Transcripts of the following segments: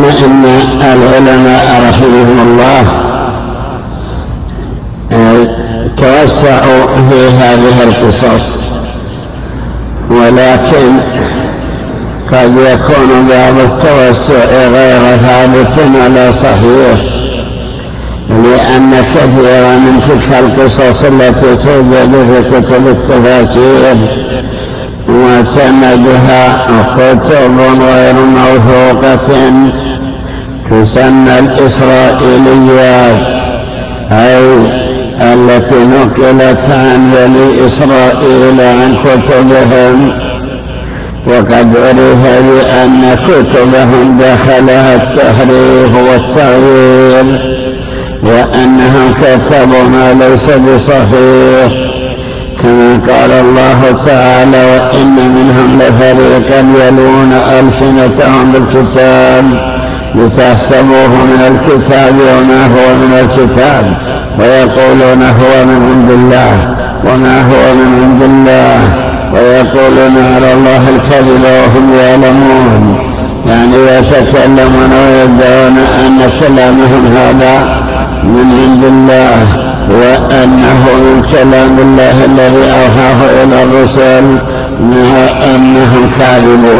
إن العلماء رحمهم الله توسعوا في هذه القصص، ولكن قد يكون بعض التوسع غير ثابت ولا صحيح، لأن كثيرا من تلك القصص التي توجد في كتب التفاسير وسندها كتب غير موثوقة تسمى الإسرائيليات، أي التي نقلت عن بني إسرائيل عن كتبهم، وقد عرف بأن كتبهم دخلها التحريف والتغيير، وأنهم كتبوا ما ليس بصحيح، كما قال الله تعالى: وإن منهم لفريقا يلون ألسنتهم بالكتاب لتحسبوه من الكتاب وما هو من الكتاب ويقولون هو من عند الله وما هو من عند الله ويقولون على الله الكذب وهم يعلمون، يعني يتكلمون ويدعون أن كلامهم هذا من عند الله وأنه من كلام الله الذي أوحاه إلى الرسل، مع أنهم كاذبون.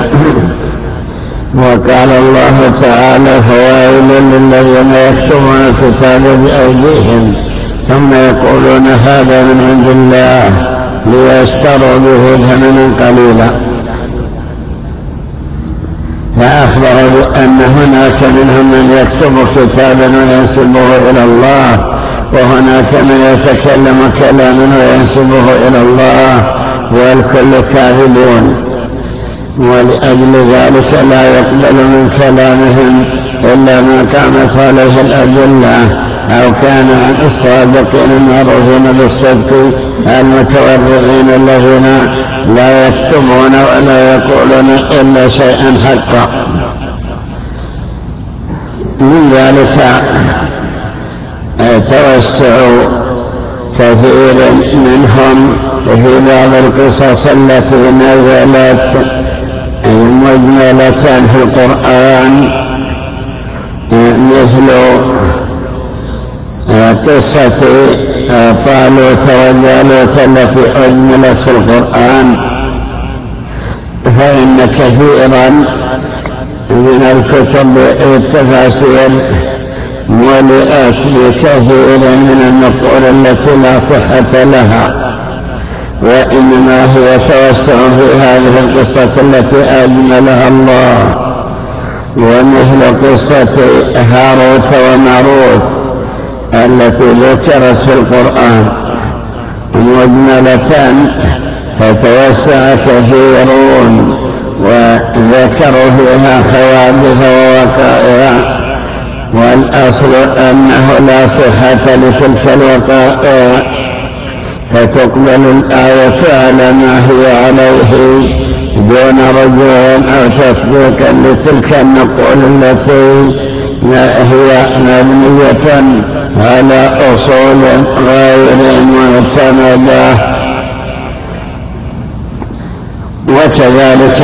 وقال الله تعالى: فويل للذين يكتبون الكتاب بأيديهم ثم يقولون هذا من عند الله ليشتروا به ثمنا قليلا. فأخبر بأن هناك منهم من يكتب كتابا وينسبه إلى الله، وهناك من يتكلم كلاما وينسبه إلى الله، والكل كاذبون. ولأجل ذلك لا يقبل من كلامهم إلا ما قامت عليه الأدلة، أو كان عن الصادقين المعروفين بالصدق المتورعين الذين لا يكتبون ولا يقولون إلا شيئا حقا. من ذلك توسع كثير منهم في بعض القصص التي نزلت مجملة في القرآن، مثل قصة طالوت وجالوت التي أجملت في القرآن، فإن كثيرا من الكتب التفاسير ملئت بكثير من النقول التي لا صحة لها، وإنما هي توسع في هذه القصة التي أجملها الله، ومثل قصة هاروت وماروت التي ذكرت في القرآن مجملة، فتوسع كثيرون وذكروا فيها حوادث ووقائع، والأصل أنه لا صحة لتلك الوقائع، فتقبل الآية على ما هي عليه دون رجوع أو تصديقا لتلك النقول التي هي مبنية على أصول غير معتمدة. وكذلك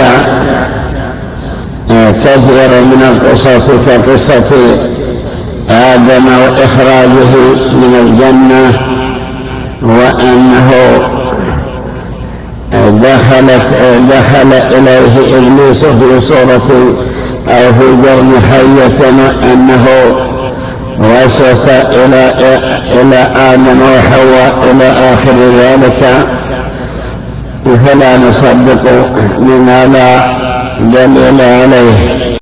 كثير من القصص كقصة آدم وإخراجه من الجنة، وأنه دخل إليه إبليس في صورة أو في جرم حية، أنه وسوس إلى آدم وحواء إلى آخر ذلك، فلا نصدق بما لا دليل عليه.